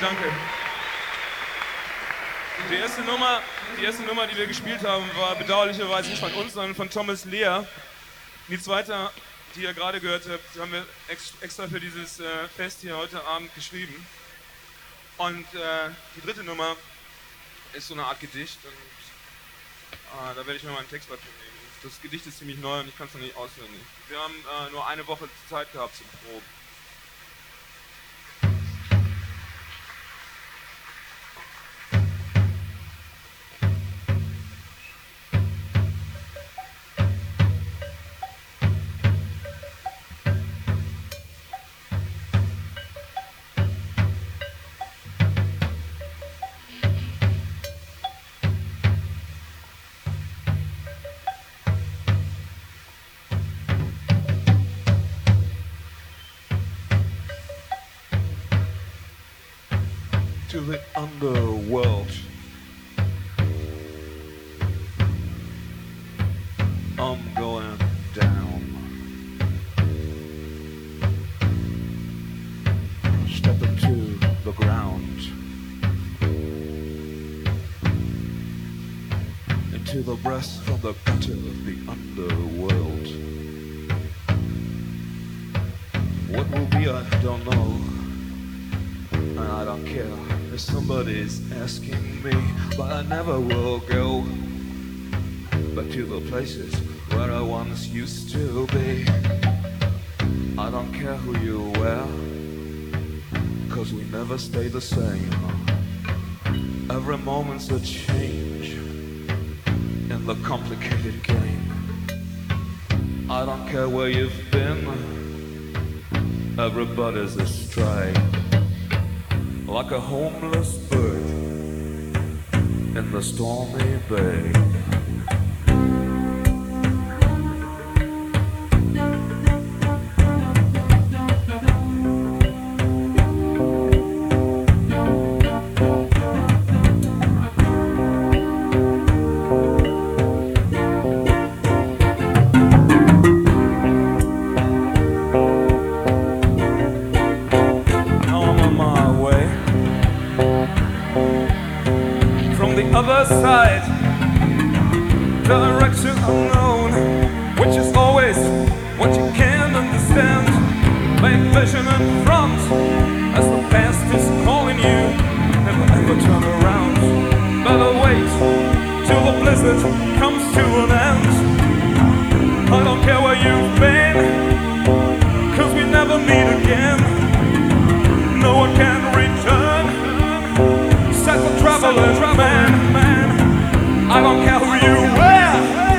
Danke. Die erste Nummer, die wir gespielt haben, war bedauerlicherweise nicht von uns, sondern von Thomas Lehr. Die zweite, die ihr gerade gehört habt, haben wir extra für dieses Fest hier heute Abend geschrieben. Und die dritte Nummer ist so eine Art Gedicht. Und da werde ich mir mal einen Text dazu nehmen. Das Gedicht ist ziemlich neu und ich kann es noch nicht auswendig. Wir haben nur eine Woche Zeit gehabt zum Proben. To the underworld. I'm going down. Step into the ground. Into the breath from the gutter of the underworld. What will be, I don't know. And I don't care if somebody's asking me, but I never will go back to the places where I once used to be. I don't care who you were, 'cause we never stay the same. Every moment's a change in the complicated game. I don't care where you've been, everybody's astray. Like a homeless bird in the stormy bay. Other side, direction unknown, which is always what you can't understand. Make vision in front, as the past is calling you. Never ever turn around. Better wait till the blizzard comes to an end. I don't care where you've been, 'cause we never meet again. No one can return. Set the traveler, man. I don't care who you were.